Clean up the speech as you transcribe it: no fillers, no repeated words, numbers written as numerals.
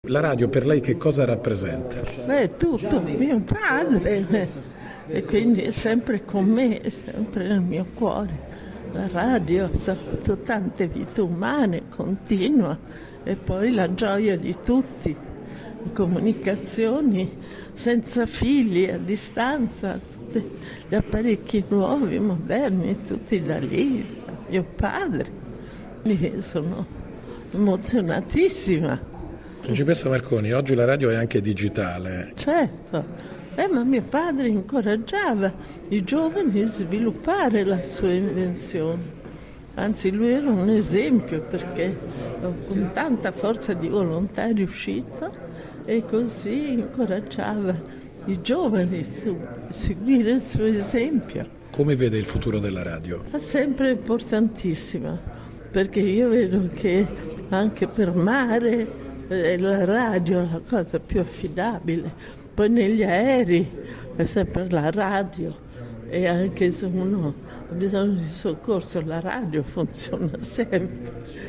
La radio per lei che cosa rappresenta? Beh, tutto, mio padre, e quindi è sempre con me, è sempre nel mio cuore. La radio ha salvato tante vite umane, continua, e poi la gioia di tutti, le comunicazioni senza fili, a distanza, tutti gli apparecchi nuovi, moderni, tutti da lì, da mio padre. Quindi sono emozionatissima. Principessa Marconi, oggi la radio è anche digitale. Certo, ma mio padre incoraggiava i giovani a sviluppare la sua invenzione. Anzi, lui era un esempio perché con tanta forza di volontà è riuscito e così incoraggiava i giovani a seguire il suo esempio. Come vede il futuro della radio? È sempre importantissima, perché io vedo che anche per mare la radio è la cosa più affidabile, poi negli aerei è sempre la radio e anche se uno ha bisogno di soccorso la radio funziona sempre.